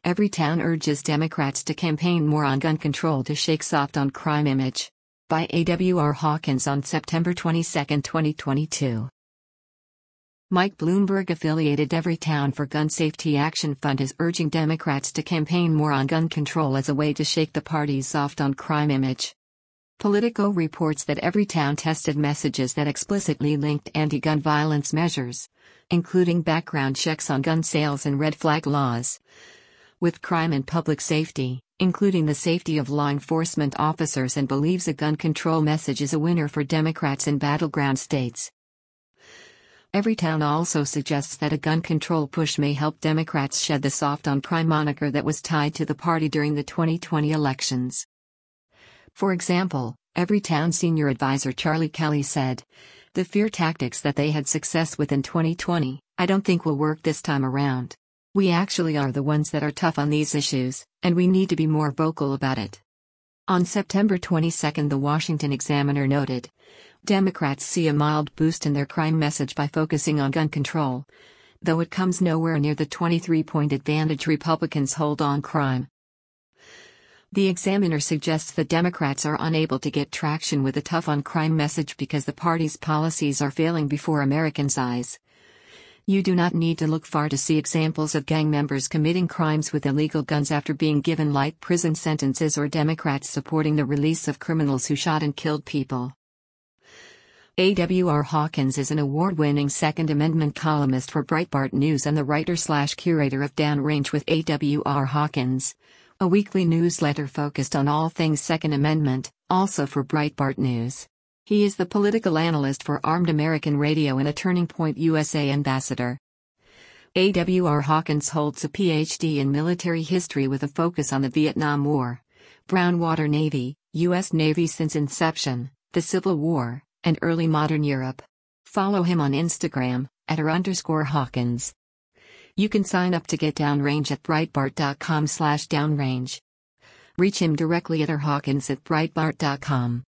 Everytown urges Democrats to campaign more on gun control to shake soft on crime image. By A.W.R. Hawkins on September 22, 2022. Mike Bloomberg-affiliated Everytown for Gun Safety Action Fund is urging Democrats to campaign more on gun control as a way to shake the party's soft on crime image. Politico reports that Everytown tested messages that explicitly linked anti-gun violence measures, including background checks on gun sales and red flag laws, with crime and public safety, including the safety of law enforcement officers, and believes a gun control message is a winner for Democrats in battleground states. Everytown also suggests that a gun control push may help Democrats shed the soft on crime moniker that was tied to the party during the 2020 elections. For example, Everytown senior advisor Charlie Kelly said, "The fear tactics that they had success with in 2020, I don't think will work this time around. We actually are the ones that are tough on these issues, and we need to be more vocal about it." On September 22, the Washington Examiner noted, Democrats see a mild boost in their crime message by focusing on gun control, though it comes nowhere near the 23-point advantage Republicans hold on crime. The Examiner suggests that Democrats are unable to get traction with a tough on crime message because the party's policies are failing before Americans' eyes. You do not need to look far to see examples of gang members committing crimes with illegal guns after being given light prison sentences, or Democrats supporting the release of criminals who shot and killed people. A.W.R. Hawkins is an award-winning Second Amendment columnist for Breitbart News and the writer/curator of Downrange with A.W.R. Hawkins, a weekly newsletter focused on all things Second Amendment, also for Breitbart News. He is the political analyst for Armed American Radio and a Turning Point USA ambassador. A.W.R. Hawkins holds a Ph.D. in military history with a focus on the Vietnam War, Brown Water Navy, U.S. Navy since inception, the Civil War, and early modern Europe. Follow him on Instagram, @r_Hawkins. You can sign up to get Downrange at Breitbart.com/downrange. Reach him directly at rhawkins@breitbart.com.